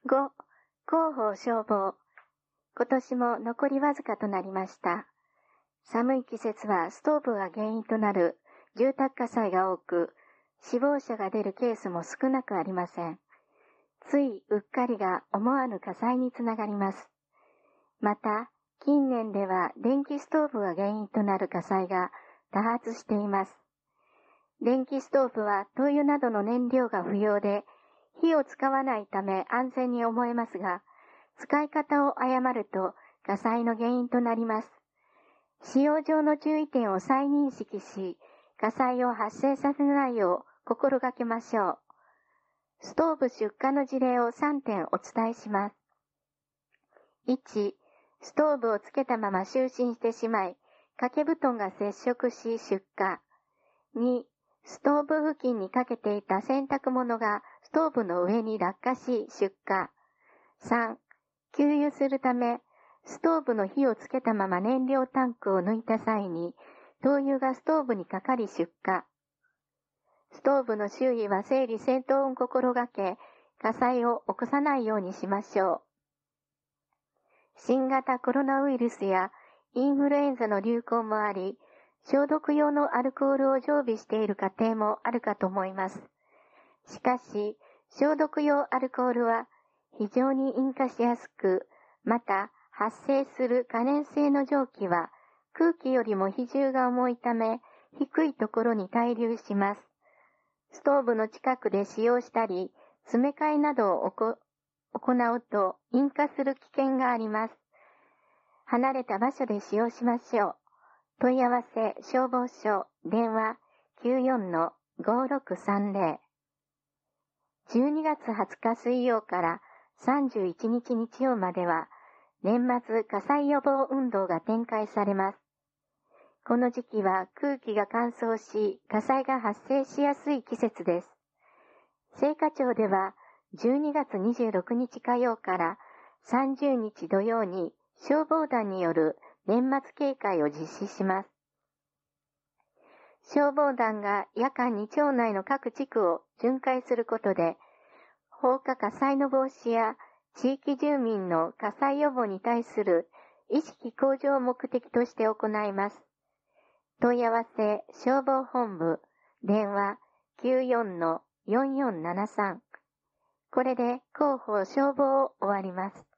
5、広報消防。今年も残りわずかとなりました。寒い季節はストーブが原因となる住宅火災が多く、死亡者が出るケースも少なくありません。ついうっかりが思わぬ火災につながります。また、近年では電気ストーブが原因となる火災が多発しています。電気ストーブは灯油などの燃料が不要で、火を使わないため安全に思えますが、使い方を誤ると火災の原因となります。使用上の注意点を再認識し、火災を発生させないよう心がけましょう。ストーブ出火の事例を3点お伝えします。1、ストーブをつけたまま就寝してしまい、掛け布団が接触し出火。2、ストーブ付近にかけていた洗濯物がストーブの上に落下し出火。3、給油するため、ストーブの火をつけたまま燃料タンクを抜いた際に、灯油がストーブにかかり出火。ストーブの周囲は整理整頓を心がけ、火災を起こさないようにしましょう。新型コロナウイルスやインフルエンザの流行もあり、消毒用のアルコールを常備している家庭もあるかと思います。しかし、消毒用アルコールは非常に引火しやすく、また発生する可燃性の蒸気は空気よりも比重が重いため、低いところに滞留します。ストーブの近くで使用したり、詰め替えなどを行うと引火する危険があります。離れた場所で使用しましょう。問い合わせ消防署電話 94-5630。12月20日水曜から31日日曜までは年末火災予防運動が展開されます。この時期は空気が乾燥し火災が発生しやすい季節です。青果町では12月26日火曜から30日土曜に消防団による年末警戒を実施します。消防団が夜間に町内の各地区を巡回することで、放火火災の防止や地域住民の火災予防に対する意識向上を目的として行います。問い合わせ消防本部電話 94-4473。これで広報消防を終わります。